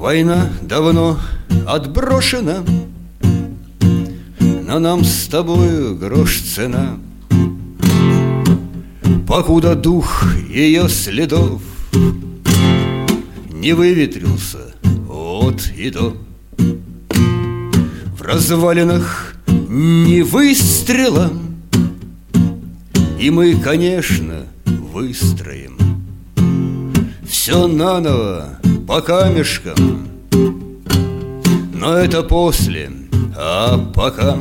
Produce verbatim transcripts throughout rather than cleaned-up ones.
Война давно отброшена, но нам с тобою грош цена. Покуда дух ее следов не выветрился от и до, в развалинах ни выстрела, и мы, конечно, выстроим все наново по камешкам. Но это после, а пока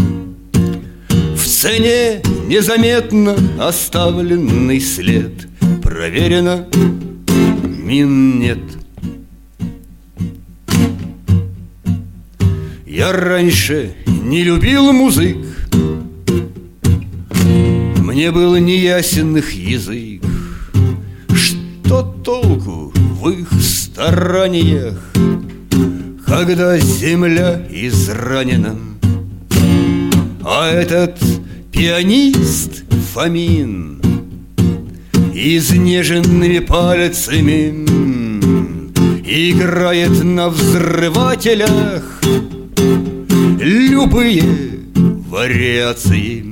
в цене незаметно оставленный след. Проверено, мин нет. Я раньше не любил музык, мне был неясен их язык. Что толку в их стараниях, когда земля изранена? А этот пианист Фомин изнеженными пальцами играет на взрывателях любые вариации.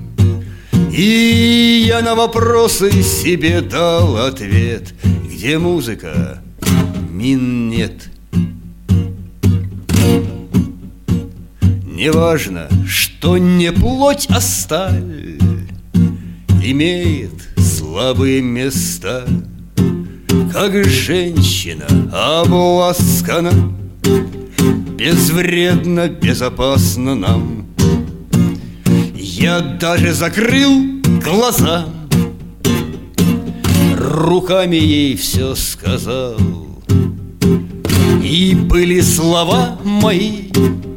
И я на вопросы себе дал ответ: где музыка, мин нет. Неважно, что не плоть, а сталь имеет слабые места, как женщина обласкана, безвредно, безопасно нам. Я даже закрыл глаза, руками ей все сказал, и были слова мои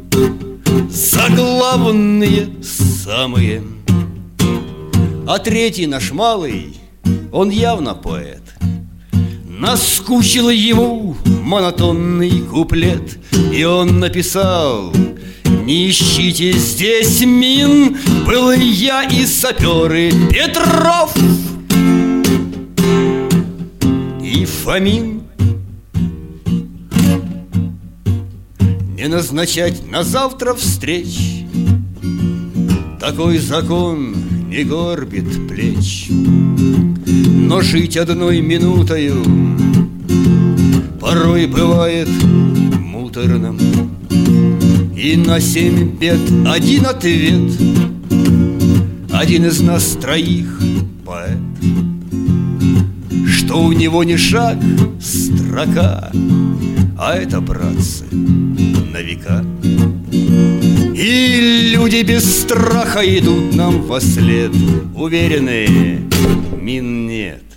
заглавные самые. А третий наш малый, он явно поэт. Наскучил ему монотонный куплет, и он написал: не ищите здесь мин, был я и саперы Петров и Фомин. Не назначать на завтра встреч, такой закон не горбит плеч. Но жить одной минутою порой бывает муторным, и на семь бед один ответ. Один из нас троих поэт, что у него не шаг, строка, а это, братцы, на века. И люди без страха идут нам вослед, уверенные, мин нет.